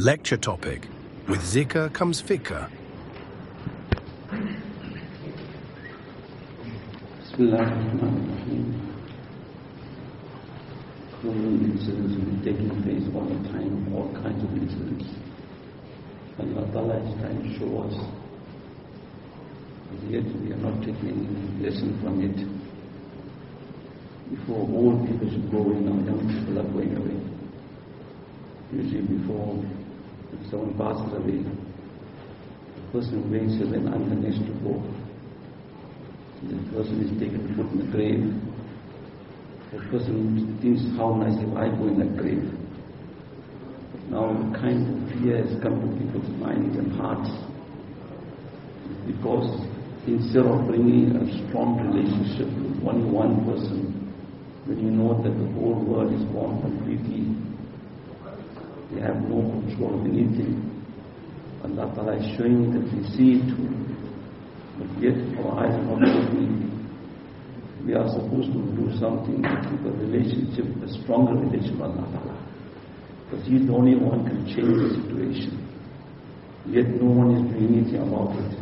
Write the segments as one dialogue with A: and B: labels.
A: Lecture topic: With zikr comes fikr.
B: Bismillahirrahmanirrahim. Criminal incidents will be taking place all the time, all kinds of incidents. Allah Ta'ala is trying to show us, but yet we are not taking any lesson from it. Before old people should go away, now young people are going away. Usually before someone passes away, the person who waits till then I'm the next to go. The person is taken to put in the grave. The person thinks, how nice if I go in that grave. But now the kind of fear has come to people's minds and hearts, because instead of bringing a strong relationship with one person, when you know that the whole world is gone completely, they have no control of anything. Allah Ta'ala is showing that we see it too, but yet our eyes are not opening. We are supposed to do something to keep a relationship, a stronger relationship with Allah Ta'ala, because He is the only one who can change the situation. Yet no one is doing anything about it.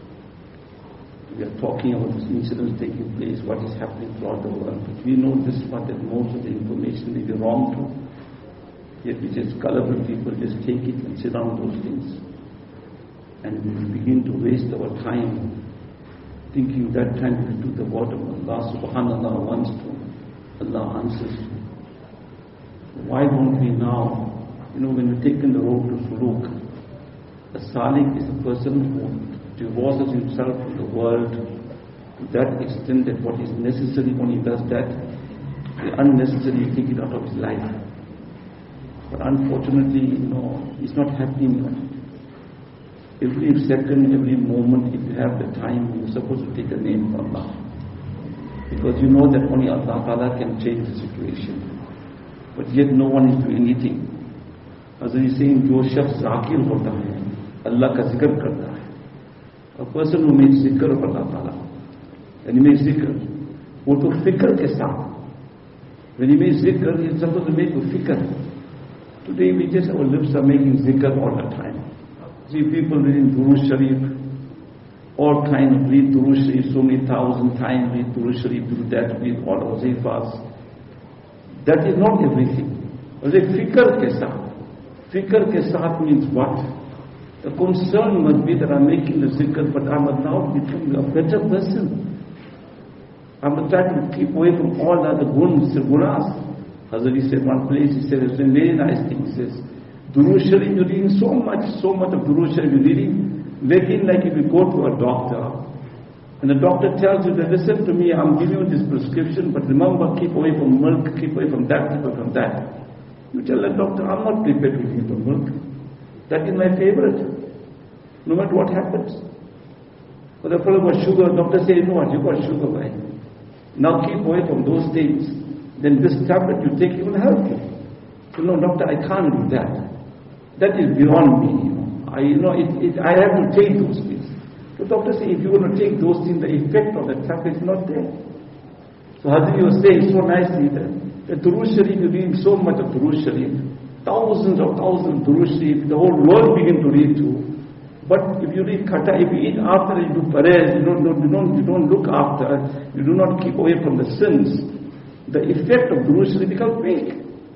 B: We are talking about these incidents taking place, what is happening throughout the world, but we know this one, that most of the information may be wrong too. Yet we just gullible people just take it and sit on those things. And we begin to waste our time thinking that time we do the word of Allah subhanallah wants to, Allah answers to. Why don't we now, when we're taking the road to suluk, a salik is a person who divorces himself from the world to that extent that what is necessary when he does that, the unnecessary you take it out of his life. But unfortunately, it's not happening. Every second, every moment, if you have the time, you're supposed to take a name of Allah. Because you know that only Allah Ta'ala can change the situation. But yet no one is doing anything. As he's saying, Jo shakhs zakir hota hai, Allah ka zikr karta hai. A person who makes zikr of Allah Ta'ala, and he makes zikr, wo to fikr ke saath. When he makes zikr, he's supposed to make with fikr. Today our lips are making zikr all the time. See people reading Durood Sharif, all kind of read Durood Sharif so many thousand times, read Durood Sharif, do that, read all wazifas. That is not everything. Fikr ke saath. Fikr ke saath means what? The concern must be that I'm making the zikr, but I must now become a better person. I must try to keep away from all the other gunas. Hazrat said one place, he said, it's a very nice thing. He says, Durood Sharif, you're reading so much of Durood Sharif you're reading. Making like if you go to a doctor, and the doctor tells you that, listen to me, I'm giving you this prescription, but remember, keep away from milk, keep away from that, keep away from that. You tell the doctor, I'm not prepared to eat the milk. That is my favorite. No matter what happens. For the fellow got sugar, the doctor says, you know what, you got sugar, right? Now keep away from those things. Then this tablet you take, it will help you. So, no, doctor, I can't do that. That is beyond me. I have to take those things. The doctor says, if you want to take those things, the effect of the tablet is not there. So Hazrat was saying so nicely that the Durood Sharif, you're reading so much of Durood Sharif, thousands of Durood Sharif, the whole world begin to read too. But if you read kata, if you eat after, you do parez, you don't look after, you do not keep away from the sins, the effect of Durood Sharif becomes weak.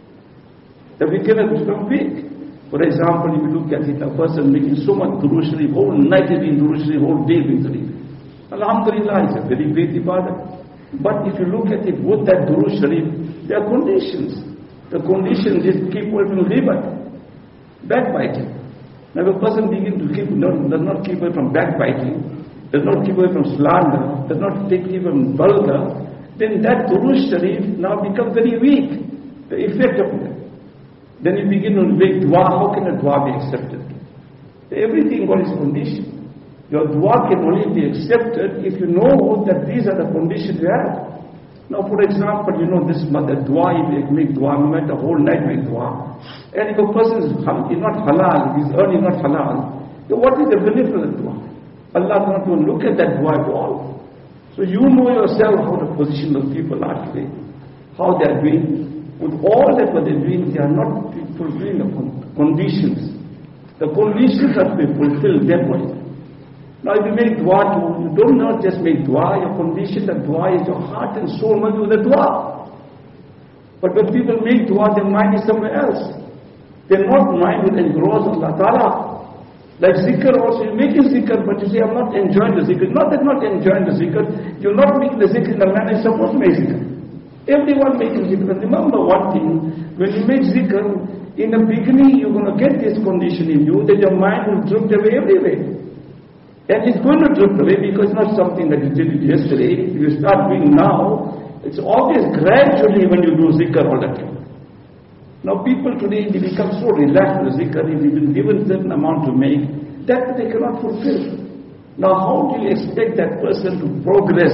B: The wickedness becomes weak. For example, if you look at it, a person making so much Durood Sharif, whole night reading Durood Sharif, whole day reading Durood Sharif. Alhamdulillah, it's a very great ibadah. But if you look at it with that Durood Sharif, there are conditions. The conditions is keep away from ghibat, backbiting. Now if a person begins to does not keep away from backbiting, does not keep away from slander, does not take away from vulgar, then that Durood Sharif now becomes very weak, the effect of it. Then you begin to make dua. How can a dua be accepted? Everything got its condition. Your dua can only be accepted if you know that these are the conditions you have. Now for example, this mother dua, you make dua, no matter whole night make dua. And if a person is not halal, he is earning not halal, then what is the benefit of the dua? Allah is not going to look at that dua at all. So you know yourself how the position of people are today, how they are doing. With all that what they are doing, they are not fulfilling the conditions. The conditions have to be fulfilled, therefore. Now if you make dua, you don't not just make dua, your condition, that dua is your heart and soul must do the dua. But when people make dua, their mind is somewhere else. Their mind will engross Allah Ta'ala. Like zikr also, you're making zikr, but you say, I'm not enjoying the zikr. Not that not enjoying the zikr, you're not making the zikr in the manner you're supposed to make zikr. Everyone making zikr. And remember one thing, when you make zikr, in the beginning you're going to get this condition in you, that your mind will drift away everywhere. And it's going to drift away because it's not something that you did yesterday. If you start doing now, it's always gradually when you do zikr all the time. Now people today, they become so relaxed with zikr, they've been given a certain amount to make, that they cannot fulfill. Now how do you expect that person to progress?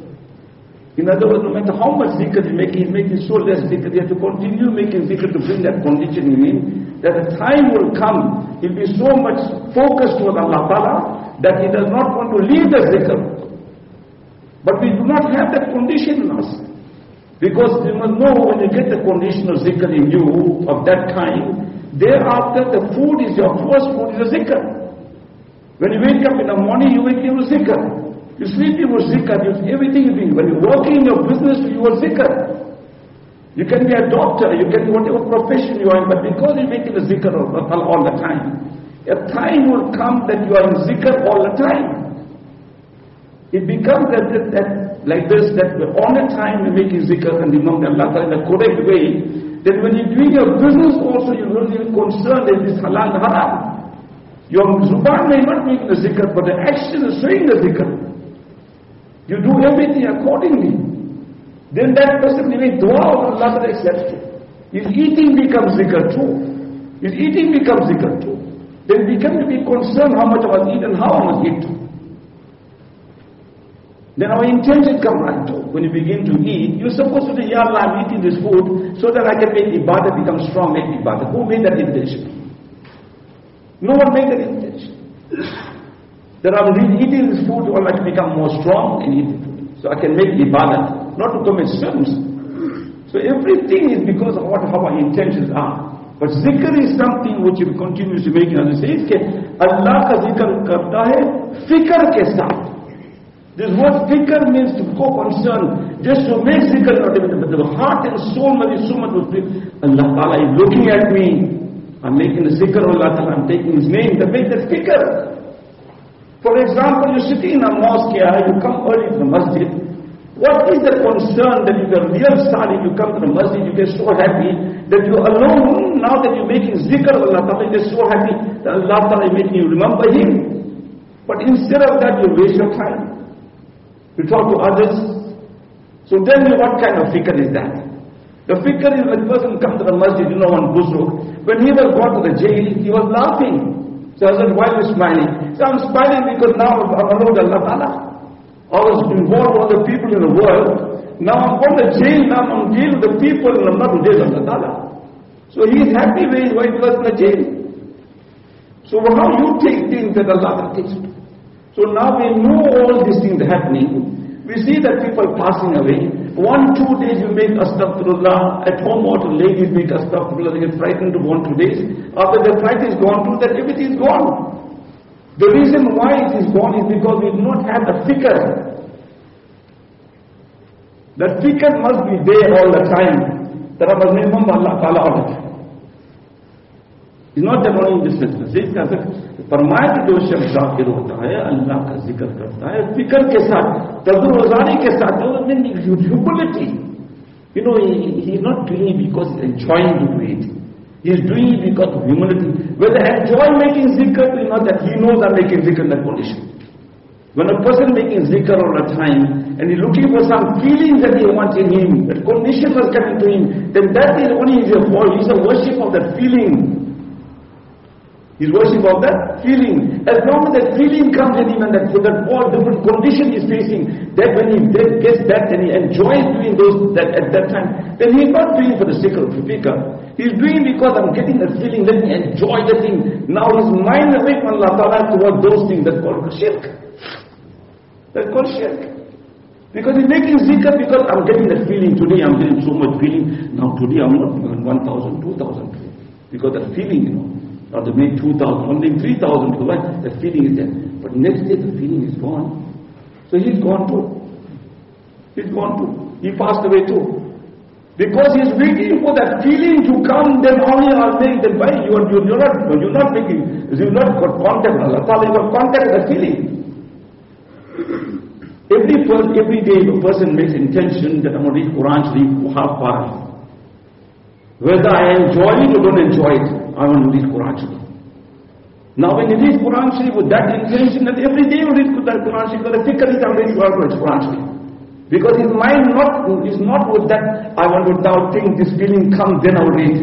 B: In other words, no matter how much zikr he's making so less zikr, you have to continue making zikr to bring that condition in, that a time will come, he'll be so much focused on Allah Ta'ala, that he does not want to leave the zikr. But we do not have that condition in us. Because you must know, when you get the condition of zikr in you, of that kind, thereafter the food is your first food is a zikr. When you wake up in the morning, you wake up with zikr. You sleep with zikr, everything you do. When you're working in your business, you are zikr. You can be a doctor, you can be whatever profession you are in, but because you're making the zikr all the time, a time will come that you are in zikr all the time. It becomes like this, that all the time you're making zikr and remember Allah in the correct way, that when you're doing your business also, you're not even concerned that it's halal and haram. Your zuban may not make the zikr, but the action is saying the zikr. You do everything accordingly. Then that person will make dua of Allah that accepts it. His eating becomes zikr too. His eating becomes zikr too. Then we come to be concerned how much I must eat and how I must eat too. Then our intention comes right too. When you begin to eat, you're supposed to say, Ya Allah, I'm eating this food so that I can make ibadah become strong, make ibadah. Who made that intention? No one made that intention. That I'm eating this food or I can become more strong and eat it. So I can make ibadah, not to commit sins. So everything is because of how our intentions are. But zikr is something which you continuously making. As it says, Allah ka zikr karta hai fikr ke saath. This word fikr means to go concern, just to make zikr, not even, but the heart and soul must be so much with Allah Ta'ala is looking at me. I'm making the zikr of Allah Ta'ala, I'm taking His name, that makes that fikr. For example, you're sitting in a mosque here, you come early to the masjid. What is the concern that if you're real sali, you come to the masjid, you get so happy that you're alone, now that you're making zikr of Allah Ta'ala, you get so happy that Allah Ta'ala is making you remember Him. But instead of that, you waste your time. You talk to others. So tell me, what kind of fikr is that? The fikr is when the person comes to the masjid, one Buzruk, when he was brought to the jail, he was laughing. So I said, why are you smiling? So I'm smiling because now I'm alone with Allah Ta'ala. I was involved with all the people in the world. Now I'm going to jail, now I'm dealing with the people and I'm not with Allah Ta'ala. So he is happy when he was in the jail. So how you take things that Allah takes? So now we know all these things happening. We see that people passing away. 1-2 days you make astaghfirullah. At home or ladies make astaghfirullah. They get frightened to 1-2 days. After the fright is gone through, that everything is gone. The reason why it is gone is because we do not have the fikr. The fikr must be there all the time. That I must remember Allah Ta'ala all the time. It's not that only in this business. फरमाया कि जो शख्स जाकिर होता है, अल्लाह का जिक्र करता है, फिक्र के साथ, तज़ुर्रुज़ानी के साथ, humility. He's not doing it because he's enjoying to do it. He's doing it because of humility. Whether I enjoy making zikr, not that he knows I'm making zikr in that condition. When a person making zikr all the time, and he's looking for some feelings that he wants in him, that condition was coming to him, then that is only his fault. He's a worship of that feeling. He's worship of that feeling. As long as that feeling comes in him and that all different condition he's facing, that when he gets that and he enjoys doing that at that time, then he's not doing for the sake of fikr. He's doing because I'm getting that feeling, let me enjoy the thing. Now his mind is away from Allah Ta'ala towards those things. That's called shirk. That's called shirk. Because he's making zikr because I'm getting that feeling. Today I'm getting so much feeling. Now today I'm not doing 1,000, 2,000. Because that feeling, Or they make 2,000, only 3,000 to buy, the feeling is there. But next day the feeling is gone. So he's gone too. He's gone too. He passed away too. Because he's waiting for that feeling to come, then only I'll make the buy. You're not making, you've not got contact with Allah Ta'ala, you've got contact with the feeling. Every day the person makes intention that I'm going to read Quran Sharif half past. Whether I enjoy it or don't enjoy it, I want to read Quran Sharif. Now when you read Quran Sharif with that intention that every day you read Quran Sharif, the fikr is already Quran Sharif. Because his mind is not with that, I want to now think this feeling comes, then I'll read.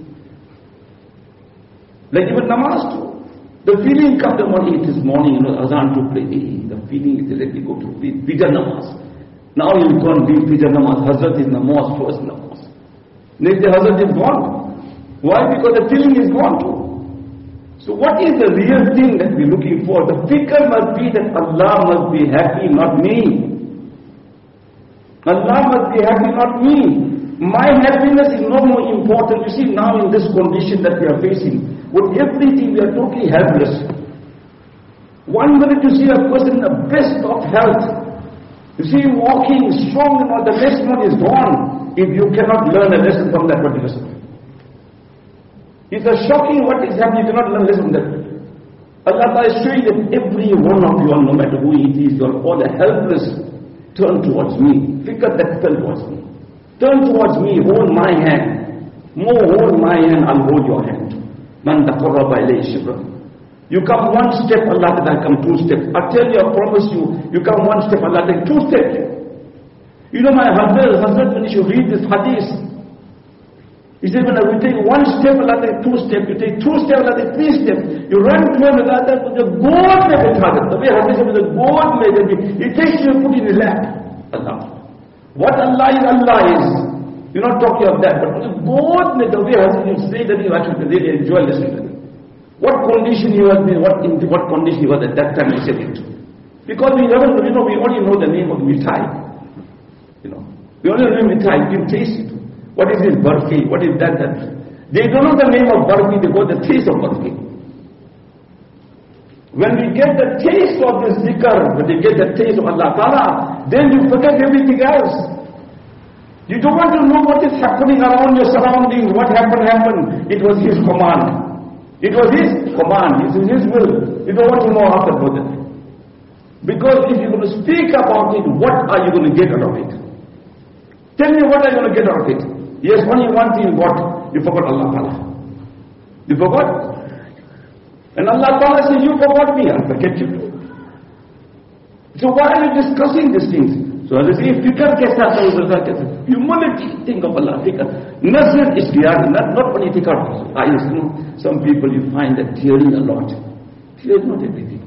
B: Like even namaz too. The feeling comes the morning, it is morning, azan to pray. The feeling is let me go to read Fijr namaz. Now you can't read Fijr namaz. Hazrat is namaz, first namaz. Next day Hazrat is gone. Why? Because the feeling is gone too. So what is the real thing that we're looking for? The fikr must be that Allah must be happy, not me. Allah must be happy, not me. My happiness is no more important. You see, now in this condition that we are facing, with everything we are totally helpless. One minute you see a person in the best of health. You see him walking strong and all, the next one is gone. If you cannot learn a lesson from that particular person. It's a shocking what is happening, you cannot learn a lesson from that. Allah is showing that every one of you, no matter who it is, you are all helpless. Turn towards me. Fikr that turn towards me. Turn towards me. Hold my hand. More hold my hand, I'll hold your hand. Man taqarraba ilayhi shibra. You come one step, Allah will come two steps. I tell you, I promise you, you come one step, Allah take two steps. You know my husband, when you should read this hadith, he said, when we take one step, Allah take two steps. You take two steps, Allah take three steps. You run towards Allah, the gold may be target. The way hadith says, the gold may be, he takes you and put in his lap. Allah. What Allah is. You're not talking of that, but the gold may, the way hadith say that you actually really enjoy listening to it. What condition he was in, what condition he was at that time he said it. Because we never, we only know the name of Mithai. We only know Mithai, we can taste it. What is this barfi? What is that? They don't know the name of barfi, they got the taste of barfi. When we get the taste of this zikr, when we get the taste of Allah Ta'ala, then you forget everything else. You don't want to know what is happening around your surroundings, what happened. It was His command. It was His command, it is His will. You don't want to know after that. Because if you're going to speak about it, what are you going to get out of it? Tell me what are you going to get out of it? Yes, only one thing you got. You forgot Allah Ta'ala. You forgot? And Allah Ta'ala says, you forgot me, I'll forget you too. So why are you discussing these things? So as I say, fikr kaisa tha, humility, think of Allah, fikr. Nasr is not only fikr. Some people you find that tearing a lot. Tears not everything.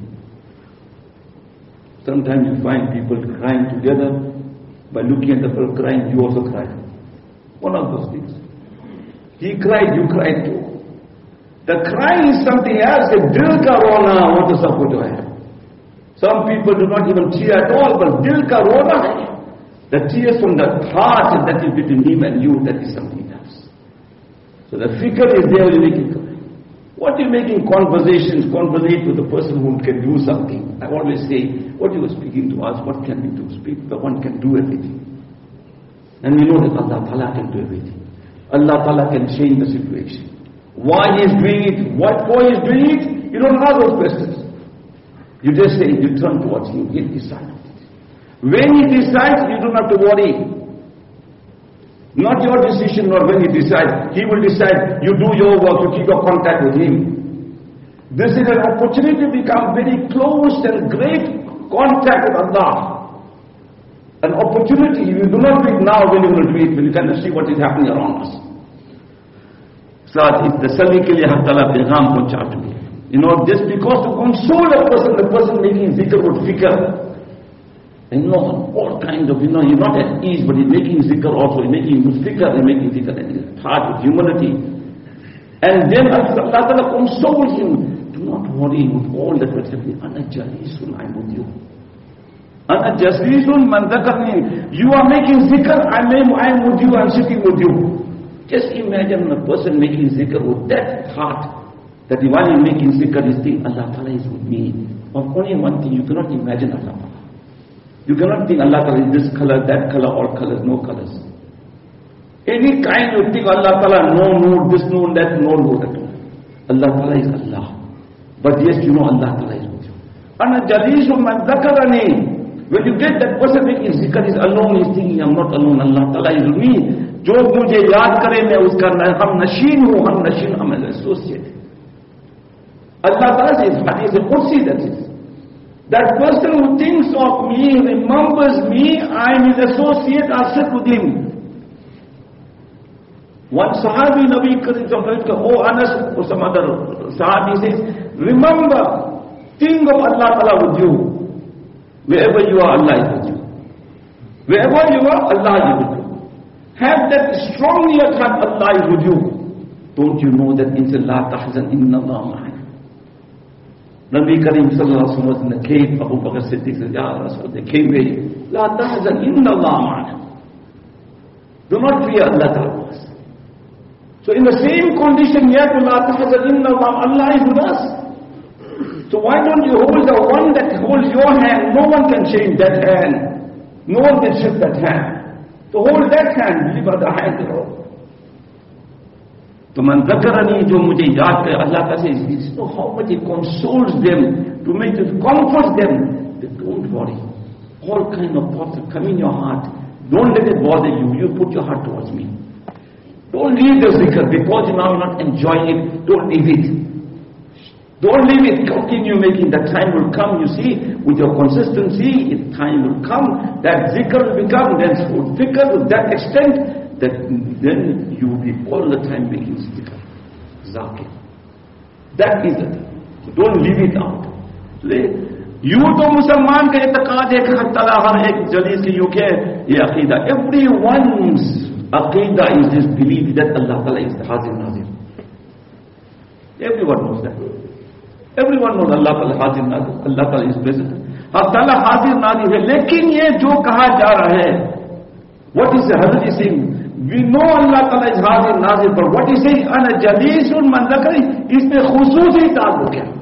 B: Sometimes you find people crying together. By looking at the fellow crying, you also cried. One of those things. He cried, you cried too. The crying is something else. Dil ka rona, what is supposed to have? Some people do not even tear at all, but dil ka rona, the tears from the heart, and that is between him and you, that is something else. So the fikr is there, you make it. What are you making conversations? Conversate with the person who can do something. I always say, what you are speaking to us, what can we do? Speak, but one can do everything. And we know that Allah Ta'ala can do everything. Allah Ta'ala can change the situation. Why He is doing it, what for He is doing it, you don't ask those questions. You just say, you turn towards Him, He'll decide. When He decides, you don't have to worry. Not your decision, nor when He decides. He will decide, you do your work, you keep your contact with Him. This is an opportunity to become very close and great contact with Allah. An opportunity, you do not do it now when you will do it, when you can see what is happening around us. So, the Sali ke liye Haq Ta'ala pegham pahuncha to me. Just because to console a person, the person making zikr with fikr. All kinds of, he's not at ease, but he's making zikr also, he's making fikr, he's making zikr, and his heart with humility. And then Allah Ta'ala consoles him. Do not worry with all that was happening. Ana jalisun, I'm with you. Ana jalisun man dhakarni. You are making zikr, I'm with you, I'm sitting with you. Just imagine a person making zikr with that heart. That while you're making zikr, you think Allah Ta'ala is with me. But only one thing, you cannot imagine Allah Ta'ala. You cannot think Allah Ta'ala is this color, that color, all colors, no colors. Any kind you think Allah Ta'ala, no, this, no, that, no, that. Allah Ta'ala is Allah. But yes, you know Allah Ta'ala is with you. Ana jalisu man dhakarani. When you get that person making zikr is alone, he's thinking, I'm not alone, Allah Ta'ala is with me. Jo mujhe yaad kare, main uska ham nashin hu, I'm an associate. Allah Ta'ala says, Hadith al-Qudsi, that is. That person who thinks of me, remembers me, I am his associate, I'll sit with him. One Sahabi, Nabi Karim, oh Anas, or some other Sahabi says, remember, think of Allah Ta'ala with you. Wherever you are, Allah is with you. Wherever you are, Allah is with you. Have that strongly at heart, Allah is with you. Don't you know that in La tahzan inna Allah ma'ana? Nabi Karim sallallahu alaihi wasallam was in the cave. Abu Bakr Siddiq said, Ya Rasul, they came away. La tahzan inna Allah ma'ana. Do not fear, Allah Ta'ala. So in the same condition, yet La tahzan inna Allah is with us. So why don't you hold the one that holds your hand? No one can change that hand. No one can shift that hand. So hold that hand, leave other hand alone. So man dhakarani jo mujhe yaad kare, Allah Ta'ala says, you know how much it consoles them, to make it comfort them. They don't worry. All kind of thoughts that come in your heart. Don't let it bother you. You put your heart towards me. Don't leave the zikr because you now are not enjoying it. Don't leave it. Don't leave it. Continue making. That time will come, you see, with your consistency, time will come. That zikr will become, then zikr to that extent, that then you will be all the time making zikr. Zakir. That is it. So don't leave it out. You to Musliman ka i'tiqad hai ki Allah har ek jalis ki you ke ye aqeeda. Everyone's aqeeda is this belief that Allah Ta'ala is the Hazir Nazir. Everyone knows that. Everyone knows Allah Ta'ala Hazir Nazir. Allah Ta'ala is present. Allah Ta'ala Hazir Nazir hai. Lekin ye jo kaha ja raha hai, what is the Hazrat is saying? We know Allah Ta'ala is Hazir Nazir, but what he says, ana jalisun man dhakari, isme khususi ta'alluq hai.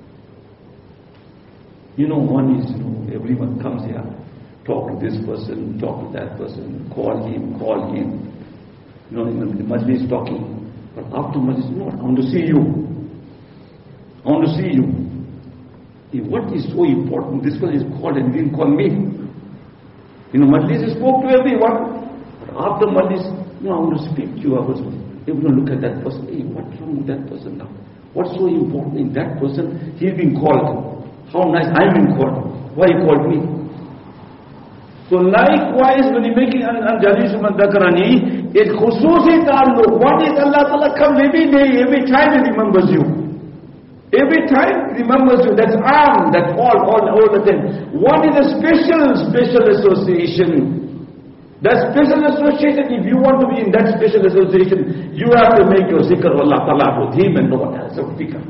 B: You know, one is, everyone comes here, talk to this person, talk to that person, call him. In the majlis talking. But after majlis, no, I want to see you. I want to see you. What is so important? This one is called and didn't call me. Majlis he spoke to everyone. But after majlis, no, I want to speak to you. Everyone look at that person. Hey, what's wrong with that person now? What's so important in that person? He's been called. How nice, I'm being called. Why he called me? So likewise, when you're making Jalisu Man Dhakarani, it's khususi ta'alluq. What is Allah Ta'ala comes every day, every time he remembers you. Every time he remembers you. That's arm, that's all the time. What is a special association? That special association, if you want to be in that special association, you have to make your zikr of Allah Ta'ala with him and no one else.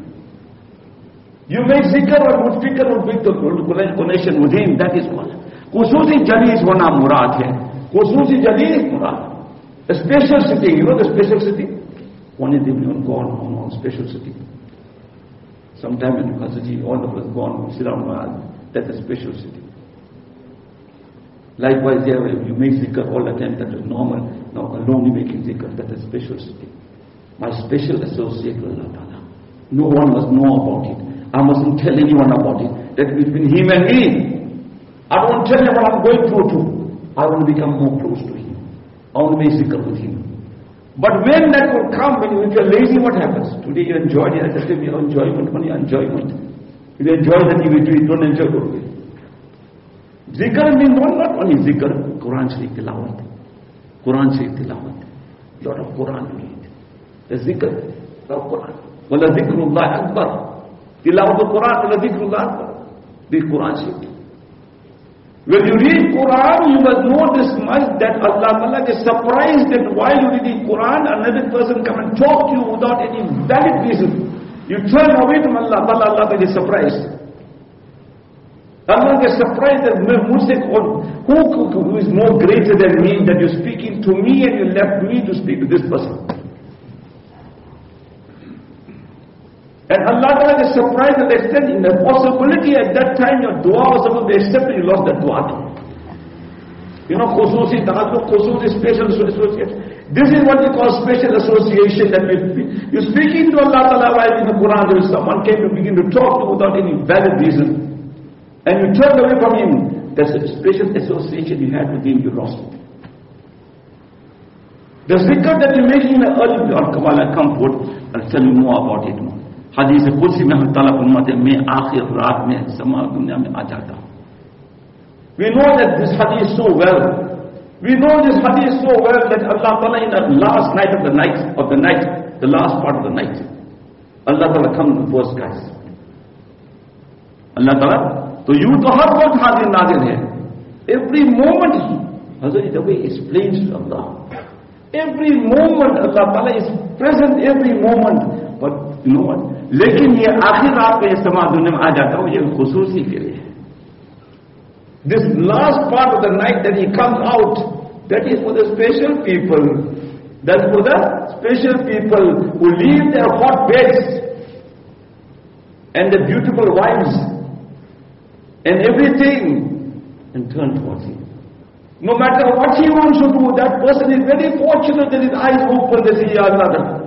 B: You make zikr or fikr or make the connection with him, that is all. Khususi Jalis wana murad hai. Khususi Jalis murad. A special sitting, you know the special sitting? One is everyone gone on special sitting. Sometime in Qasaji, all of us gone, sit down, that's a special sitting. Likewise, you make zikr all the time, that is normal. Now alone you making zikr, that is special sitting. My special associate with Allah Ta'ala. No one must know about it. I mustn't tell anyone about it. That between him and me. I won't tell him what I'm going through too. I want to become more close to him. I want to make zikr with him. But when that will come, if you're lazy, what happens? Today you enjoyed it, I tell you enjoyment, money, enjoyment. If you enjoy that, you don't enjoy it. Zikr means not only zikr, Quran Sharif Tilawat. Quran Sharif Tilawat. Lot of Quran you read. The zikr of Quran. Wala zikrullah akbar. Tilawat al-Quran, wala zikrullah akbar. This Quran Sharif. When you read Quran, you must know this much that Allah Ta'ala is surprised that while you reading Quran, another person come and talk to you without any valid reason. You turn away from Allah Ta'ala, Allah Ta'ala is surprised. Allah is surprised that who is more greater than me, that you're speaking to me and you left me to speak to this person. surprised to the extent in the possibility at that time your dua was supposed to be accepted, you lost that dua too. You know, khususi ta'alluq, khususi special association. This is what we call special association, that you're speaking to Allah Ta'ala while in the Quran, there is someone came to begin to talk to you without any valid reason. And you turned away from him. That's a special association you had with him, you lost it. The zikr that you're making in the early or Kabbalah comfort, I'll tell you more about it more. Hadith Qudsi mein Allah Ta'ala फरमाते हैं, मैं आखिर रात में समा दुनिया में आ जाता हूँ. We know that this hadith so well. We know this hadith so well that Allah Ta'ala in the last night of the night, the last part of the night, Allah Ta'ala comes to the first skies. Allah Ta'ala, so you to har waqt hadir nadir hai. Every moment, Hazrat the way explains to Allah. Every moment Allah Ta'ala is present every moment. But you know what? लेकिन ये आखिर रात में समा दुनिया में आ जाता हूँ, ये खुसूसी के लिए. This last part of the night that he comes out, that is for the special people. That's for the special people who leave their hot beds and the beautiful wives and everything and turn towards him. No matter what he wants to do, that person is very fortunate that his eyes open, they say, Ya Allah,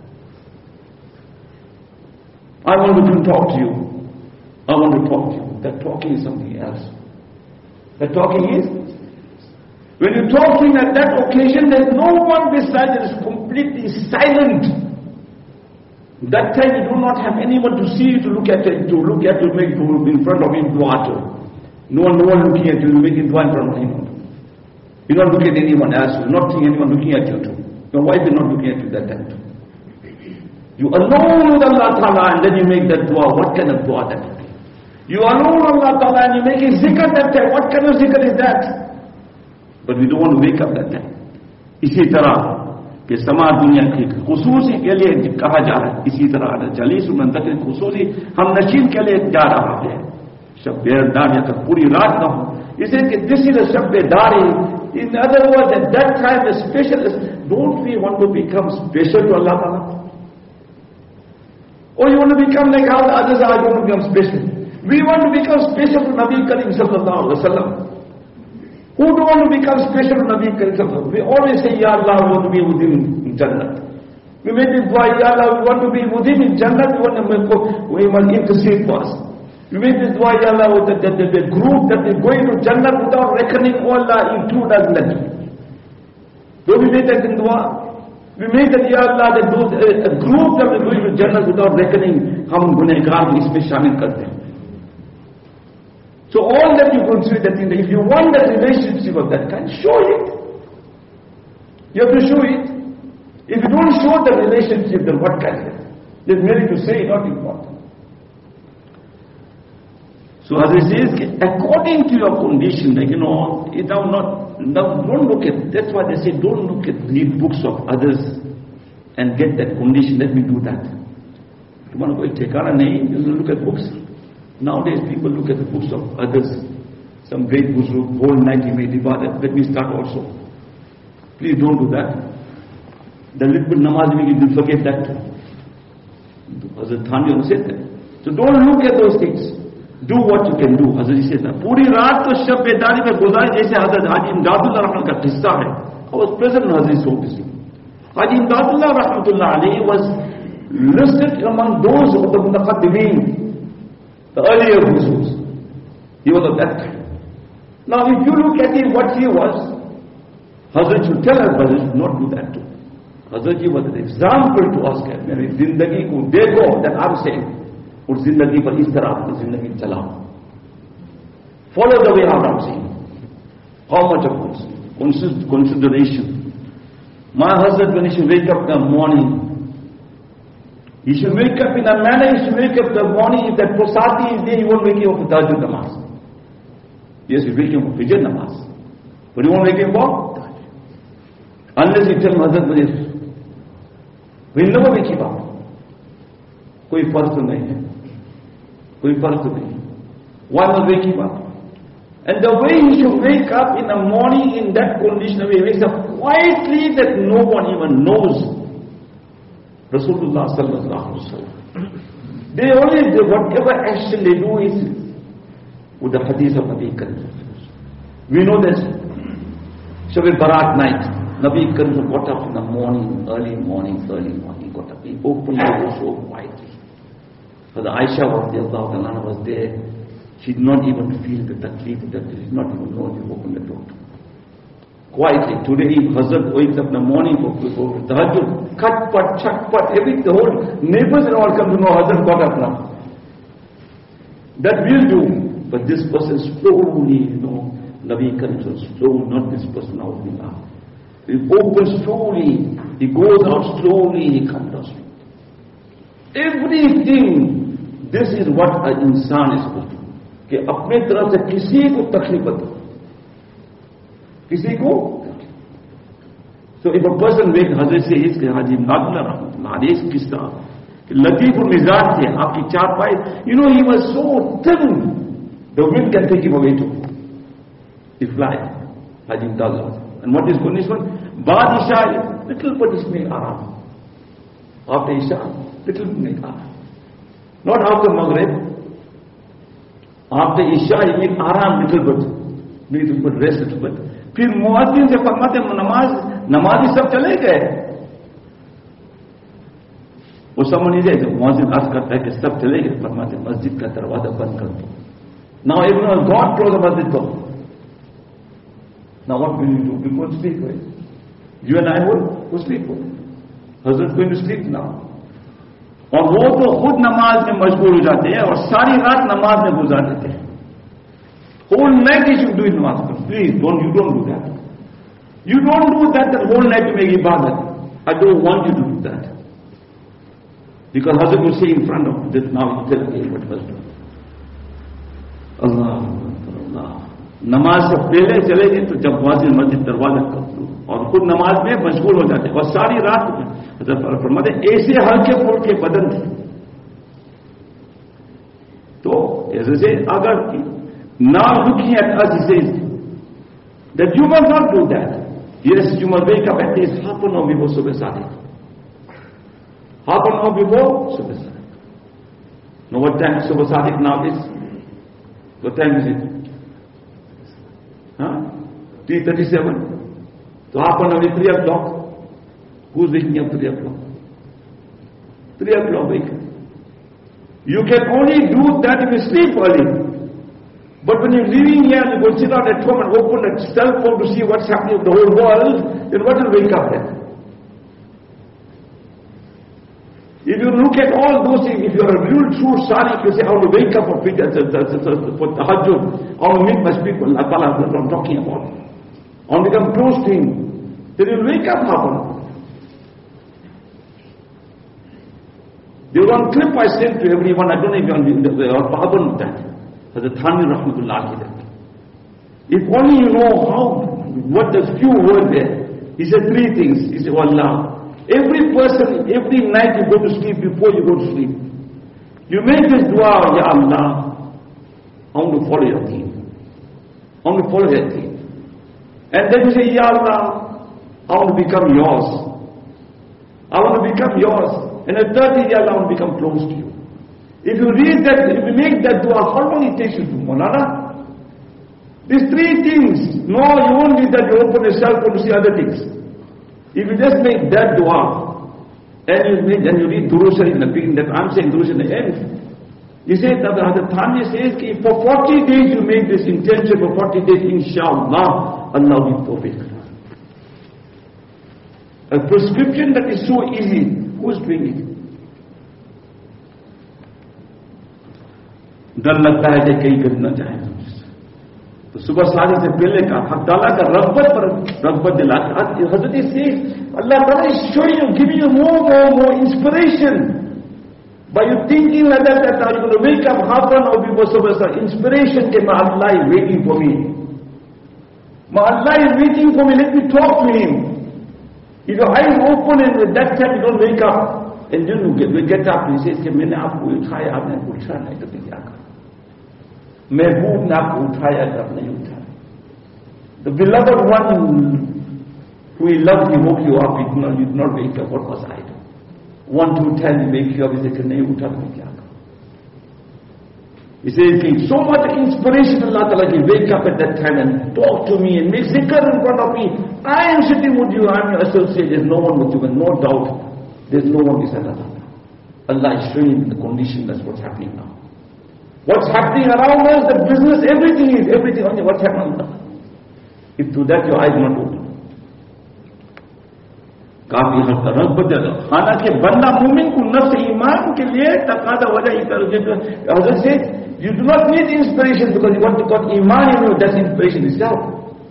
B: I want to talk to you. I want to talk to you. That talking is something else. That talking is, when you talk to him at that occasion, there is no one beside you, it is completely silent. That time you do not have anyone to see you, to look at it, to make in front of him dua to. No one looking at you, you make dua in front of him. You're not looking at anyone else, you're not seeing anyone looking at you too. Your wife is not looking at you that time too. You alone with Allah Ta'ala and then you make that dua. What kind of dua that is? You alone with Allah Ta'ala and you make a zikr that time. What kind of zikr is that? But we don't want to wake up that time. इसी तरह कि समा दुनिया की खुसूसी के लिए कहा जा रहा है, इसी तरह जलीस मंतक खुसूसी हम नशीन के लिए जा रहा है. शब-ए-दार या तक पूरी रात ना हो. इसे कि this is a शब-ए-दारी. In other words, at that time the special is, don't we want to become special to Allah Ta'ala? Or you want to become like how the others are, you want to become special. We want to become special to Nabi Karim Sallallahu Alaihi Wasallam. Who don't want to become special to Nabi Karim Sallallahu Alaihi Wasallam? We always say, Ya Allah, we want to be with him in Jannah. We make this dua, Ya Allah, we want to be with him in Jannah, we must intercede for us. We make this dua, Ya Allah, with the group that is going to Jannah without reckoning, oh Allah, include us in that. Don't we make that in dua? We make that, Ya Allah, that those, a group that is going to Jannah without reckoning, hum gunaihgar ko isme shamil karte hain. So all that you consider that thing, if you want that relationship of that kind, show it. You have to show it. If you don't show the relationship, then what kind of it? Just merely to say, not important. So as it says, according to your condition, like, you know, now don't look at, that's why they say, don't look at read books of others and get that condition, let me do that. You want to go take out a name, you look at books. Nowadays people look at the books of others. Some great Buzurg, whole night he made ibadat, let me start also. Please don't do that. The little bit namaz you will forget that too. Hazrat Thani said that. So don't look at those things. Do what you can do. Hazrat says that. Puri raat to shab-e-dari mein guzari jaise Hazrat Haji Imdadullah Rahman ka qissa hai. I was present in Hazrat so busy. Haji Imdadullah Rahmatullah alayhi was listed among those of the Mutaqaddimeen, the earlier Huzus. He was of that kind. Now if you look at him, what he was, Hazrat should tell us, Hazrat should not do that too. Hazrat ji was an example to us. Meri zindagi ko dekho, that I'm saying. और जिंदगी पर इस तरह अपनी जिंदगी चलाओ. Follow the way how I'm saying. How much of consideration. My husband, when he should wake up in the morning, he should wake up in a manner, he should wake up in the morning. If that prosati is there, he won't wake him up with Tahajjud namaz. Yes, he wake him up with Fajr namaz. But he won't wake him up. Unless he tell husband, he'll never wake him up. कोई फर्क नहीं है. कोई फर्क नहीं. Why must wake him up? And the way he should wake up in the morning in that condition, he wakes up quietly that no one even knows. Rasulullah sallallahu alaihi wasallam. They only, whatever action they do is with the hadith of Nabi Karim. We know this. Shab Barat night, Nabi Karim got up in the morning, early morning, got up. He opened the door so quietly. For the Aisha was there. She did not even feel the taklif, that she did not even know he opened the door. Quietly. Today, Hazrat wakes up in the morning for tahajjud, cut, everything, the whole neighbors and all come to know Hazrat got up now. That will do. But this person slowly, Nabi Karim was slow, not this person opening up. He opens slowly, he goes out slowly, he comes down slowly. Everything, this is what an insan is supposed to do. कि अपने तरफ से किसी को तकलीफ मत दो, किसी को. So if a person makes Hazrat says कि Haji Nadullah Rahmatullah Alayhi किस्सा कि लतीफुल मिजाज थे, आपकी चार पाई, he was so thin, the wind can take him away too. He fly, Haji Nadullah. And what is punishment? Baad Isha, little bit is make aram. After Isha, little bit make aram. Not after Maghrib. After Isha, you make aram little bit rest little bit. फिर मुअज्जिन से फरमाते नमाजी सब चले गए. वो समझ नहीं जाए. मुअज्जिन अर्ज करता है कि सब चले गए. फरमाते मस्जिद का दरवाजा बंद कर दो. Now everyone God close the masjid door. Now what will you do? We go to sleep, right? You and I will sleep. Hazrat going to sleep now. और वो तो खुद नमाज में मशगूल हो जाते हैं और सारी रात नमाज में गुजार देते हैं. Whole night you should do in namaz. Please, you don't do that. You don't do that the whole night to make ibadat. I don't want you to do that. Because Hazrat will say in front of this now, you tell again what was done. Allah. नमाज से पहले चले गए तो जब वाजिल मस्जिद दरवाजा कर दो और खुद नमाज में मशगूल हो जाते और सारी रात फरमाते ऐसे हल्के फुल्के बदन थे. तो ऐसे से अगर now looking at us he says that you must not do that. Yes, you must wake up at least half an hour before Subh Sadiq. Half an hour before Subh Sadiq. Now what time Subh Sadiq now is? What time is it? 3:37. So half an hour is 3 o'clock. Who's waking up 3 o'clock? 3 o'clock wake up. You can only do that if you sleep early. But when you're living here and you go sit down at home and open a cell phone to see what's happening in the whole world, then what will wake up then? If you look at all those things, if you're a real true sadiq, you say, I want to wake up for tahajjud, I want to meet my speaker, Allah Ta'ala, that's what I'm talking about. I want to become close to him. Then you'll wake up half an hour. There was one clip I sent to everyone, I don't know if you're pardon of that. Hazrat Thani Rahmatullah Alayhi. If only you know what the few words there. He said 3 things. He said, oh Allah, every person, every night you go to sleep, before you go to sleep, you make this dua, Ya Allah, I want to follow your deen. I want to follow your deen. And then you say, Ya Allah, I want to become yours. I want to become yours. And the third thing, Ya Allah, I want to become close to you. If you read that, if you make that dua, how long it takes you to do, Maulana? These 3 things. No, you won't need that, you open your cell phone to see other things. If you just make that dua, and you read Durush in the beginning, that I'm saying Durush in the end, you say that the Thani says, for 40 days you make this intention, for 40 days, inshallah, Allah will be perfect. A prescription that is so easy, who's doing it? डर लगता है कि कहीं गिर न जाए. तो सुबह सारी से पहले का हक ताला का रग़बत दिलाता. हज़रत से Allah Ta'ala is showing you, giving you more inspiration. By you thinking like that you're going to wake up half an hour before subh. Inspiration came, Allah is waiting for me. My Allah is waiting for me, let me talk to Him. If your eyes open and at that time you don't wake up, and then you get up and he says, मैंने आपको उठाया, आपने उठा नहीं तो क्या करा? महबूब ने आपको उठाया, आप नहीं उठाया. The beloved one who he loved, he woke you up, you did not wake up. What was I do? 1, 2, 10, he wake you up, he said, नहीं उठा तो क्या करा? He says, so much inspiration Allah Ta'ala, he wake up at that time and talk to me and make zikr in front of me. I am sitting with you, I am your associate, there's no one with you, and no doubt, there's no one beside Allah. Allah is showing the condition, that's what's happening now. What's happening around us, the business, everything only what's happening now. If to that your eyes are not open. काफी हद तक रग़बत है, हालांकि बंदा मुमिन को नफ्स ईमान के लिए तकादा वजह ही कर Hazrat says, you do not need inspiration because you want to got iman in you, that's inspiration itself.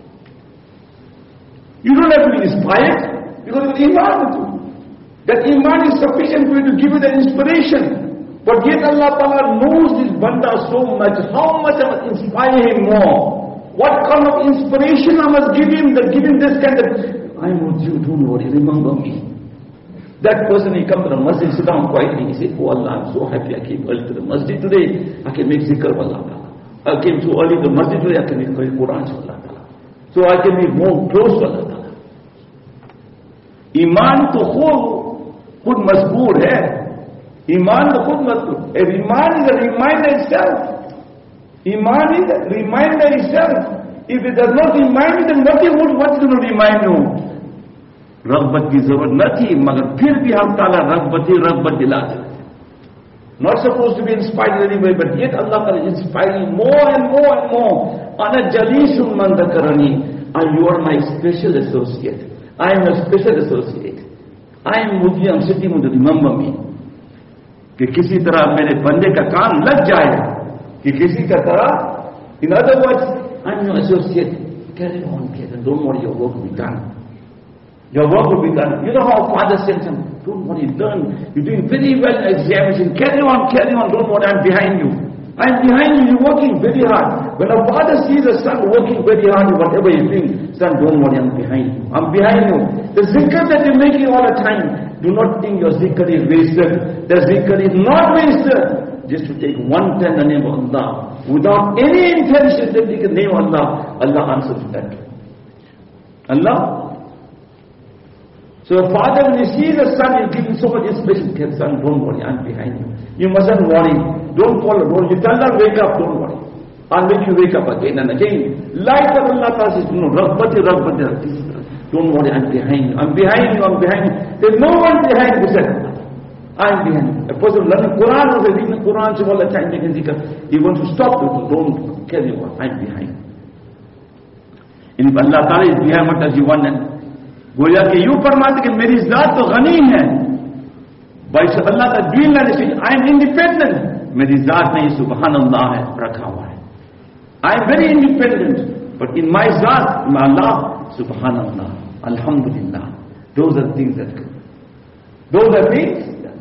B: You don't have to be inspired because you have iman with you. That iman is sufficient for you to give you the inspiration. But yet Allah Ta'ala knows this banda so much, how much I must inspire him more. What kind of inspiration I must give him, that give him this kind of, I'm with you, don't worry, remember me. That person, he come to the masjid, sit down quietly, he said, oh Allah, I'm so happy I came early to the masjid today, I can make zikr of Allah Ta'ala. I came so early to the masjid today, I can make Quran of Allah Ta'ala. So I can be more close to Allah Ta'ala. Iman to khud mazboor hai. Iman to khud mazboor. Iman is a reminder itself. Iman is a reminder itself. If it does not remind you, then what is going to remind you? रग़बत की जरूरत न थी, मगर फिर भी हम ताला रग़बत दिला देते. Not supposed to be inspired anyway, but yet Allah is inspiring more and more and more. Ana jalisun man dhakarani, you are my special associate. I am a special associate. I am with you, I am sitting with you, remember me. कि किसी तरह मेरे बंदे का कान लग जाए, कि किसी का तरह, in other words, I am your associate. Carry on, don't worry, your work will be done. Your work will be done. You know how father said to him, don't worry, learn. You're doing very well in examination. Carry on, don't worry, I'm behind you. I'm behind you, you're working very hard. When a father sees a son working very hard in whatever he's doing, son, don't worry, I'm behind you. I'm behind you. The zikr that you're making all the time, do not think your zikr is wasted. The zikr is not wasted. Just to take one time the name of Allah, without any intention to take the name of Allah, Allah answers that. Allah. So a father, when he sees a son, he's giving so much inspiration. Son, don't worry, I'm behind you. You mustn't worry. Don't follow. Don't. You tell them, wake up, don't worry. I'll make you wake up again and again. Light of Allah Ta'ala says, no, Raghbati. Don't worry, I'm behind you. I'm behind you. There's no one behind you. I'm behind you. A person learning Quran, or reading the Quran, so all the time they can think, he wants to stop people. Don't carry on. I'm behind you. And if Allah Ta'ala is behind, what does he want then? गोया कि यूं फरमाते कि मेरी जात तो गनी है, भाई से अल्लाह का दीन लाने से आई एम इंडिपेंडेंट, मेरी जात नहीं सुबहान अल्लाह है रखा हुआ है. I am very independent, but in my जात अल्लाह सुबहान अल्लाह, अल्हम्दुलिल्लाह. Those are things that come. Those are things.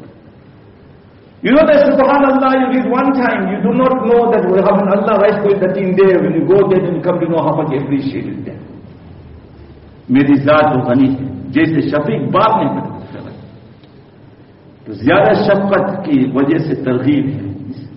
B: You know that subhanallah you read one time, you do not know that when Allah writes for you that in there, when you go there, then you come to know how much you appreciate it there. मेरी जात तो गनी है, जैसे शफीक बाप ने बताया, तो ज्यादा शफकत की वजह से तरगीब है.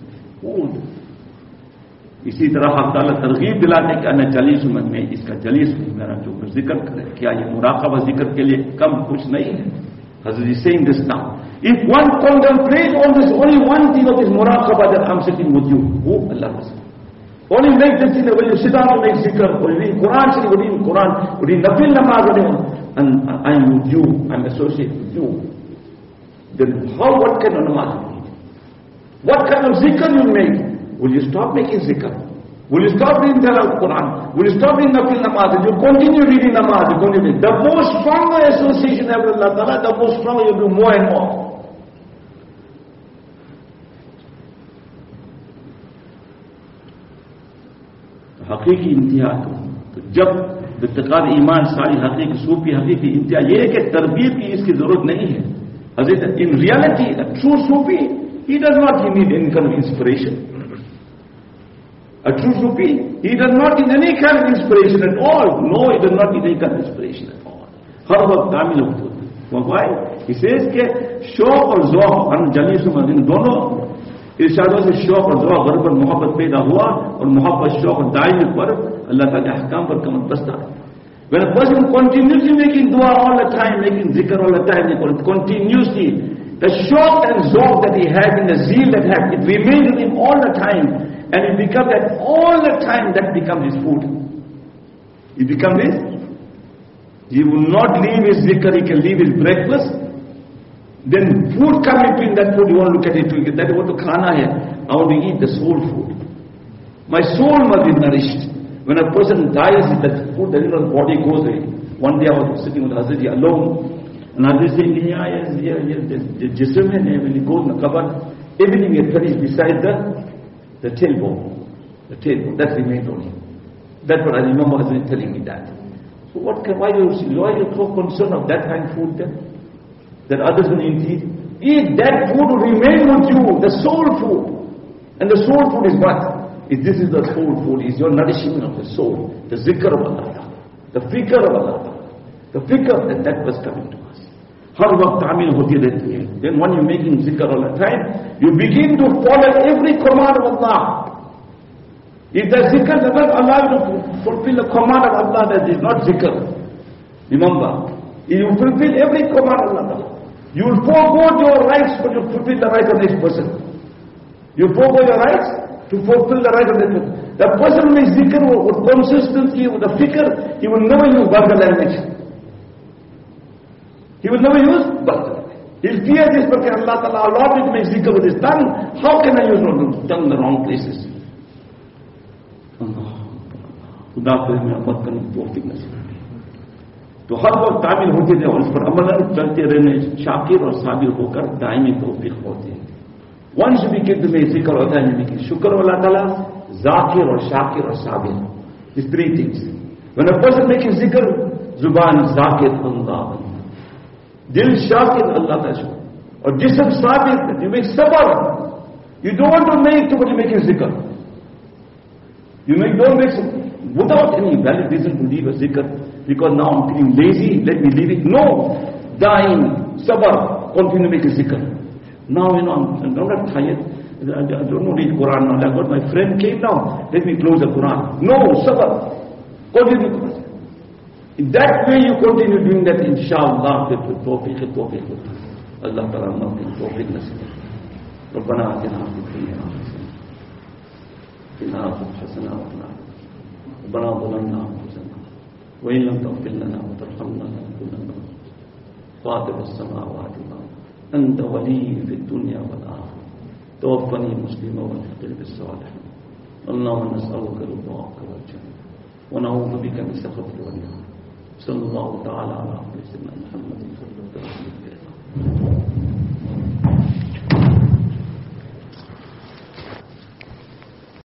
B: इसी तरह अल्लाह ताला तरगीब दिलाते कि अन्य जलीस में इसका जलीस मेरा जो जिक्र करे, क्या ये मुराक़बा जिक्र के लिए कम कुछ नहीं है? Hazrat is saying this now. If one contemplates on this, only one thing of this muraqabah that I'm sitting with you, oh Allah was. Only make this thing that when you sit down and make zikr, or you read Quran, or you read Quran, or you read Nafil Namaz, and I'm with you, I'm associated with you. Then what kind of namaz you read? What kind of zikr you make? Will you stop making zikr? Will you stop reading the Quran? Will you stop reading Nafil Namaz? You continue reading namaz, you continue. The more stronger association with Allah Ta'ala, the more stronger you do more and more. हकीकी इंतहा तो जब बितकाद ईमान सारी हकीकी सूफी हकीकी इंतहा ये है कि तरबियत की इसकी जरूरत नहीं है. In reality a true Sufi, he does not need any kind of inspiration. A true Sufi, he does not need any kind of inspiration at all. No, he does not need any kind of inspiration at all. हर वक्त कामिल होते हैं. Why? He says कि शौक और ज़ौक़ हम जलीस में इन दोनों इरशादों से शौक और ज़ौक़ घर पर मोहब्बत पैदा हुआ और मोहब्बत शौक और दायमे पर अल्लाह ताला के अहकाम पर कमर बस्ता है. When a person continuously making dua all the time, making zikr all the time, continuously, the shauq and ज़ौक़ that he had and the zeal that he had, it remains with him all the time. And it becomes that all the time that becomes his food. It becomes his. He will not leave his zikr, he can leave his breakfast. Then food come between that food, you want to look at it, that what to khana hai. I want to eat the soul food. My soul must be nourished. When a person dies, that food, the body goes away. One day I was sitting with Hazrat alone, and Hazrat saying, yes, the jism, when he goes in the cupboard, everything is finished beside the tailbone. The tailbone, that remained only. That's what I remember Hazrat telling me that. So why are you so concerned of that kind of food then? That others will eat? Eat that food will remain with you, the soul food. And the soul food is what? This is the soul food, is your nourishment of the soul, the zikr of Allah, the fikr of Allah, the fikr that was coming to us. Har waqt ta'mil hoti rehti hai. Then when you're making zikr all the time, you begin to follow every command of Allah. If the zikr doesn't allow you to fulfill the command of Allah, that is not zikr. Remember, if you fulfill every command of Allah, you will forego your rights, but you fulfill the right of the next person. You forego your rights to fulfill the right of the next person. The person who makes zikr with consistency, with the fikr, he will never use vulgar language. He will never use vulgar language. He'll fear this because Allah Ta'ala allowed me to make zikr with his tongue. How can I use my tongue in the wrong places? खुदा को मैं अमल करने की तौफीक नसीब करे। तो हर वक्त तामील होते थे और इस पर अमल चलते रहने शाकिर और साबिर होकर दायमी तौफीक होते हैं। Once you begin to make zikr होता है, you begin शुक्र वाला ताला, जाकिर और शाकिर और Sabir. These three things. When a person making zikr, जुबान जाकिर अल्लाह, दिल शाकिर अल्लाह का शुक्र, और जिस्म Sabir, you make sabr. You don't want to make too much making zikr. Don't make without any valid reason to leave a zikr, because now I'm feeling lazy, let me leave it. No, dying, sabr, continue to make a zikr. Now, I'm not tired, I don't know read Quran now, like what my friend came now, let me close the Quran. No, sabr, continue to do it. In that way you continue doing that, inshallah, tawfiq. Allah Ta'ala nothing, tawfiq nasib. ربنا آتنا في الدنيا حسنة وفي الآخرة حسنة وقنا ربنا ظلمنا أنفسنا وإن لم تغفر لنا وترحمنا لنكونن فاطر السماوات والأرض أنت ولي في الدنيا والآخرة توفني مسلما والحقني بالصالحين اللهم نسألك رضاك والجنة ونعوذ بك من سخطك والنار صلى الله تعالى على سيدنا محمد صلى الله عليه وسلم.